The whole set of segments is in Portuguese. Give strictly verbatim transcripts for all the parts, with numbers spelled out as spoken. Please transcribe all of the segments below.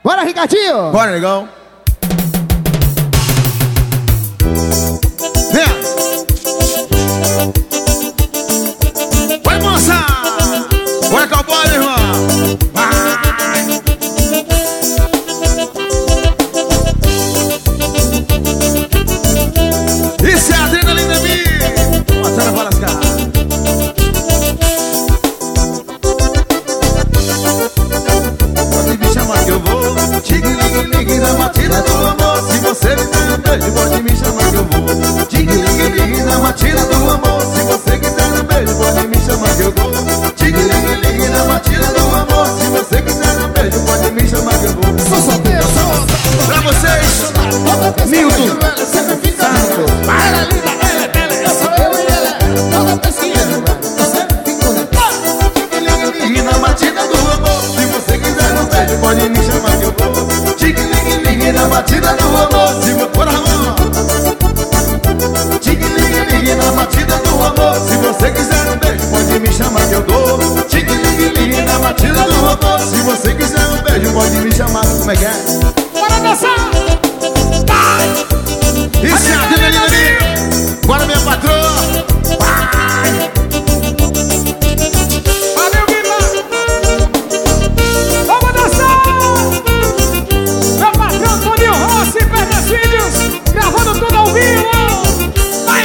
Bora, Ricardinho! Bora, negão! Vem! Vai, moça! Bora, cowboy, irmão! Vai! Isso é a adrenalina em mim! Botando para as caras! Pode me chamar que eu vou. Tig-lig-lig na batida do amor. Se você me der um beijo, pode me chamar que eu vou. Tig-lig-lig na batida do amor. Se você quiser um beijo, pode me chamar que eu vou. Tig-lig-lig na batida do amor. Se você quiser um beijo, pode me chamar que eu vou. Sou solteiro, sou pra vocês, Milton Santos. Ela é linda, ela é bela, eu sou eu e ela é. Toda vez que eu sempre fico na Tig-lig-lig na batida do amor. Se você quiser um beijo, pode me chamar que eu vou. Tig-lig-lig na batida do amor. Se você... Bora, Ramon! Tig-lig-lig na batida do amor. Se você quiser um beijo, pode me chamar que eu dou. Tig-lig-lig na batida do amor. Se você quiser um beijo, pode me chamar. Como é que é? Bora dançar! Isso é a adrenalina ali! Bora, minha patroa! Vai! Valeu, Guilherme! Vamos dançar! Meu patrão Toninho Rossi, Pedecídios, gravando tudo ao vivo! Vai!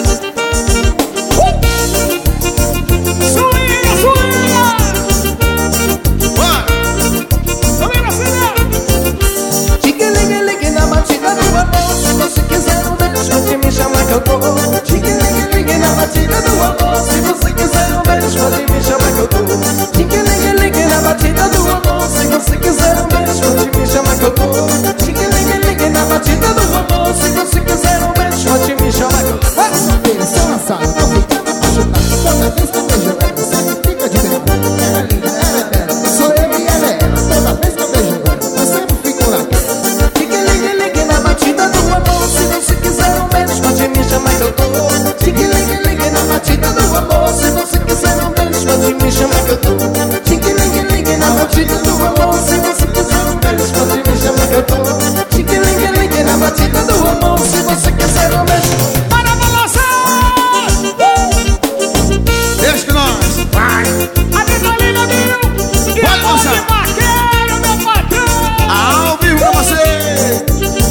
Uh! Suinha, suinha! Bora! Vamos acender! Tig-lig-lig na batida do amor. Se você quiser um beijo, pode me chamar que eu dou. Tig-lig-lig na batida do amor. Se você quiser um beijo, pode me chamar que eu dou. Tig-lig-lig na batida do amor. Se você quiser um beijo, pode me chamar que eu dou. Tig-lig-lig na batida do amor. Se você quiser um beijo, pode me chamar que eu dou. Atenção, assado, tô ficando apaixonado. Toda vez que eu beijo ela, você fica de vergonha. Ela é linda, ela é bela, sou eu e ela é ela. Toda vez que eu beijo ela, eu sempre fico naquela. Tig-lig-lig na batida do amor. Se você quiser um beijo, pode me chamar que eu dou. Tig-lig-lig na batida do amor. Se você quiser um beijo, pode me chamar que eu dou. Tig-lig-lig na batida do amor. Se você quiser um beijo, pode me chamar que eu dou. Tig-ling-ling na batida do amor. Se você quiser um beijo, Para balançar! Deixa que nós! Vai! Adrenalina, meu! E Vai, a voz de moça! vaqueiro, meu patrão! Ao vivo pra você!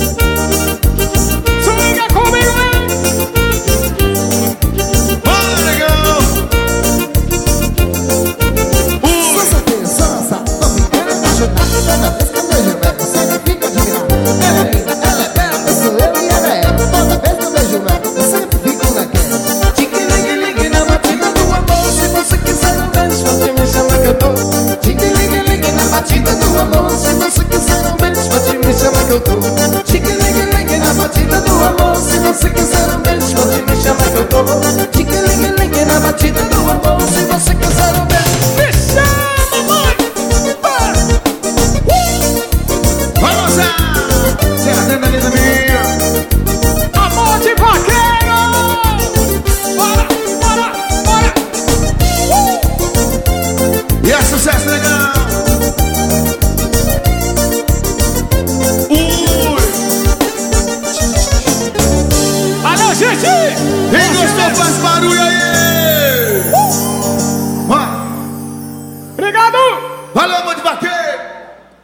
Swinga comigo, hein? Bora, negão! Sou solteiro, sou lançado, tô ficando apaixonado. Toda vez que eu beijo ela, você fica admirado. Ela é linda, ela é bela, eu sou eu e ela é ela. Toda vez que eu beijo ela, eu sempre fico naquela. tig-ling-ling na batida do amor. Se você quiser um beijo, pode me chamar que eu dou. Tig-ling-ling na batida do amor. Se você quiser um beijo, pode me chamar que eu dou. Tig-ling-ling na batida do amor. Se você quiser um beijo, pode me chamar que eu dou. Tig-ling-ling na batida do amor. Se você